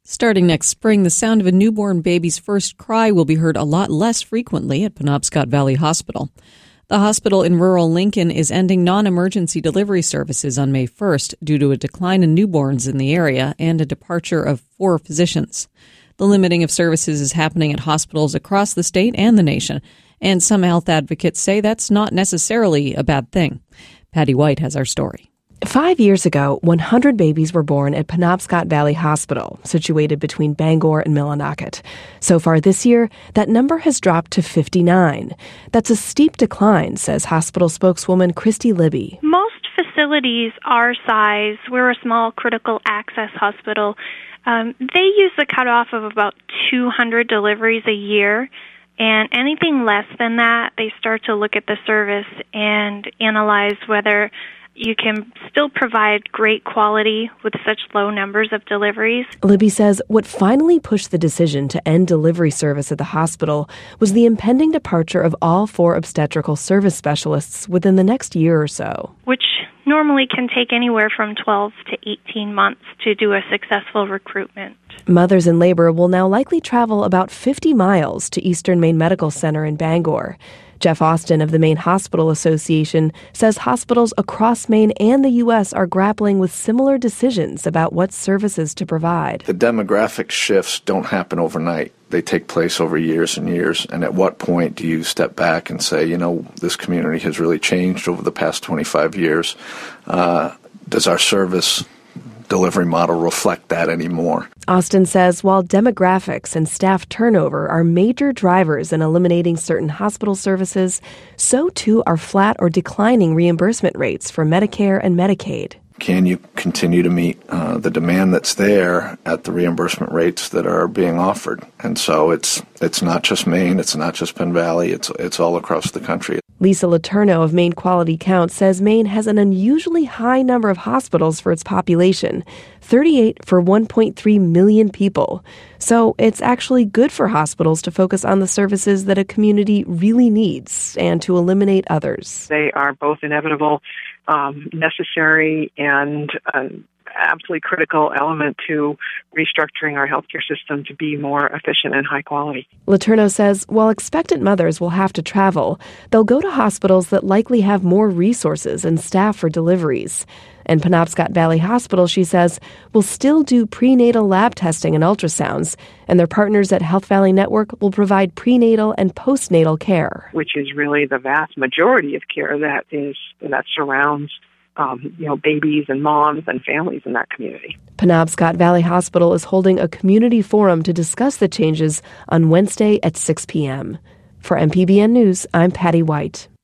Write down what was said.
Starting next spring, the sound of a newborn baby's first cry will be heard a lot less frequently at Penobscot Valley Hospital. The hospital in rural Lincoln is ending non-emergency delivery services on May 1st due to a decline in newborns in the area and a departure of 4 physicians. The limiting of services is happening at hospitals across the state and the nation, and some health advocates say that's not necessarily a bad thing. Patty White has our story. 5 years ago, 100 babies were born at Penobscot Valley Hospital, situated between Bangor and Millinocket. So far this year, that number has dropped to 59. That's a steep decline, says hospital spokeswoman Christy Libby. Most facilities our size, we're a small critical access hospital, they use the cutoff of about 200 deliveries a year. And anything less than that, they start to look at the service and analyze whether you can still provide great quality with such low numbers of deliveries. Libby says what finally pushed the decision to end delivery service at the hospital was the impending departure of all 4 obstetrical service specialists within the next year or so. Which normally can take anywhere from 12 to 18 months to do a successful recruitment. Mothers in labor will now likely travel about 50 miles to Eastern Maine Medical Center in Bangor. Jeff Austin of the Maine Hospital Association says hospitals across Maine and the U.S. are grappling with similar decisions about what services to provide. The demographic shifts don't happen overnight. They take place over years and years. And at what point do you step back and say, this community has really changed over the past 25 years? Does our service delivery model reflect that anymore? Austin says while demographics and staff turnover are major drivers in eliminating certain hospital services, so too are flat or declining reimbursement rates for Medicare and Medicaid. Can you continue to meet the demand that's there at the reimbursement rates that are being offered? And so it's not just Maine, it's not just Penn Valley, it's all across the country. Lisa Letourneau of Maine Quality Count says Maine has an unusually high number of hospitals for its population, 38 for 1.3 million people. So it's actually good for hospitals to focus on the services that a community really needs and to eliminate others. They are both inevitable, necessary, and absolutely critical element to restructuring our healthcare system to be more efficient and high quality. Letourneau says while expectant mothers will have to travel, they'll go to hospitals that likely have more resources and staff for deliveries. And Penobscot Valley Hospital, she says, will still do prenatal lab testing and ultrasounds, and their partners at Health Valley Network will provide prenatal and postnatal care. Which is really the vast majority of care that surrounds babies and moms and families in that community. Penobscot Valley Hospital is holding a community forum to discuss the changes on Wednesday at 6 p.m. For MPBN News, I'm Patty White.